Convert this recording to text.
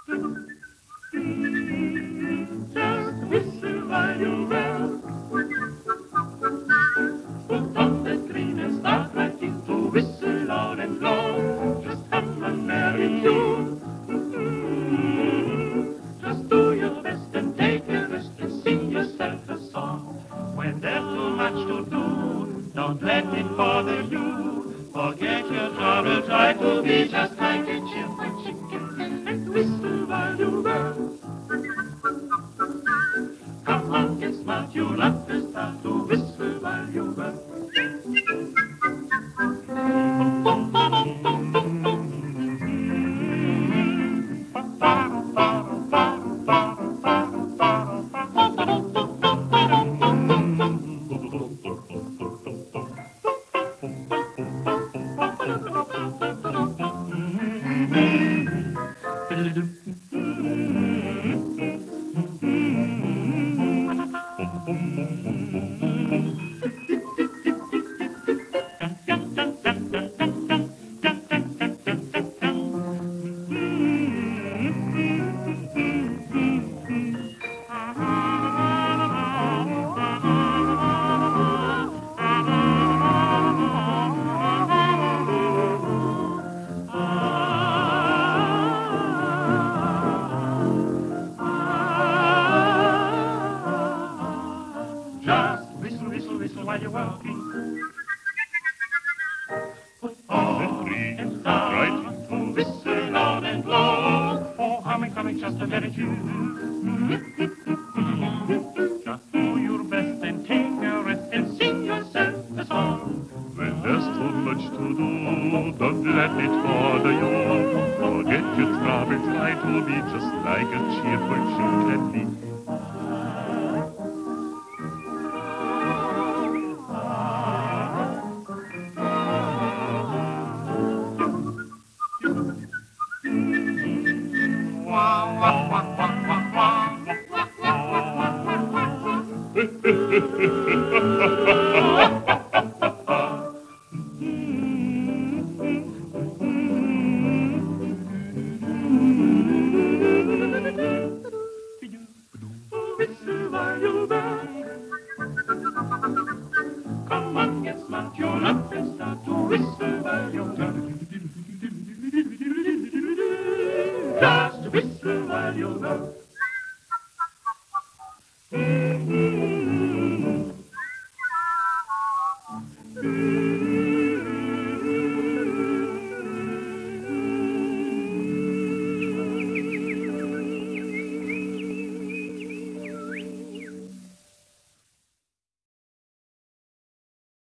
Just whistle while you well. Put on that green and start right in to whistle loud and low. Just hum a merry tune. Just do your best and take a rest and sing yourself a song. When there's too much to do, don't let it bother you. Forget your trouble, try to be just like a cheerful chicken and whistle while you burn. Come on, get smart, you'll have to start to whistle while you burn. Just whistle, whistle, whistle while you're walking. Put on and start right to whistle loud and low. Oh, humming, just a very tune. Just do your best and take a rest and sing yourself a song. When there's too much to do, don't let it bother you. Forget your trouble, try to be just like a cheerful chicken. Whistle while you burn. Come on, get smart, you'll have to start to whistle while you burn. Just whistle while you burn.